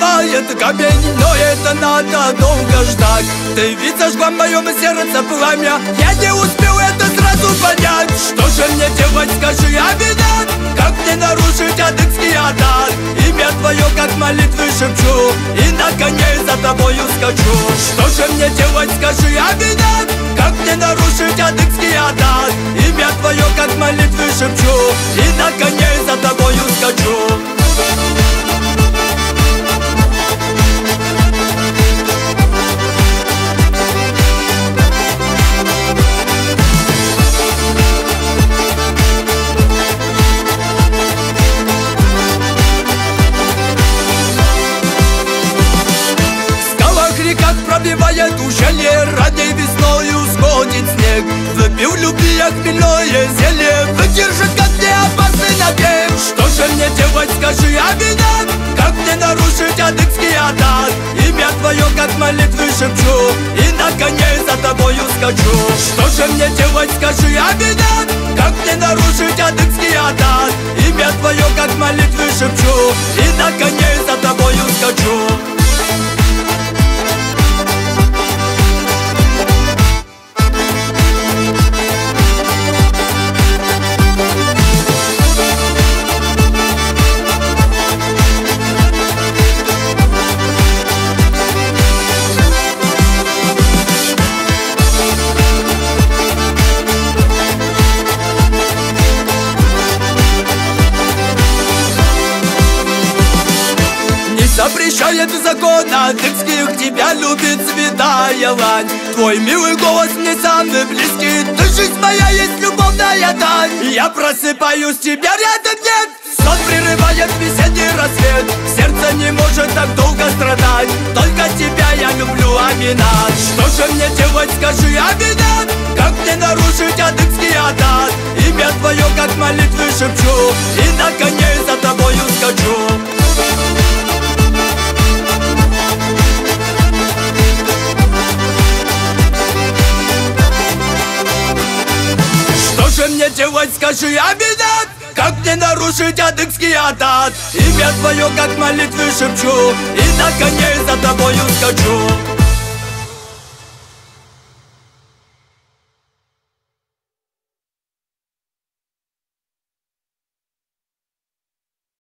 разрывает камень, но это надо долго ждать. Ты ведь зажгла в моем сердце пламя, я не успел это сразу понять. Что же мне делать, скажи, Аминат? Как мне нарушить адыгский адат? Имя твое, как молитвы шепчу, и на коне за тобою скачу. Что же мне делать, скажи, Аминат? Как мне нарушить адыгский адат? Имя твое, как молитвы шепчу, и на коне за тобою скачу. Пробивает ущелье, ранней весною сходит снег. Выпил любви я хмельное зелье, выдержит ко мне опасный набег. Что же мне делать, скажи, Аминат? Как мне нарушить адыгский адат? Имя твое, как молитвы шепчу, и на коне за тобою скачу. Что же мне делать, скажи, Аминат? Как мне нарушить адыгский адат? Имя твое, как молитвы шепчу, и на коне за тобою скачу. Запрещает закон адыгских, тебя любит святая лань. Твой милый голос мне самый близкий, ты жизнь моя, есть любовная дань. Я просыпаюсь, тебя рядом нет, сон прерывает весенний рассвет. Сердце не может так долго страдать, только тебя я люблю, Аминат. Что же мне делать, скажи, Аминат? Как мне нарушить адыгский адат? Имя твое, как молитвы шепчу, и на коне за тобою скачу. Что же мне делать, скажи, Аминат? Как мне нарушить адыгский адат? Имя твое, как молитвы шепчу, и на коне за тобою скачу.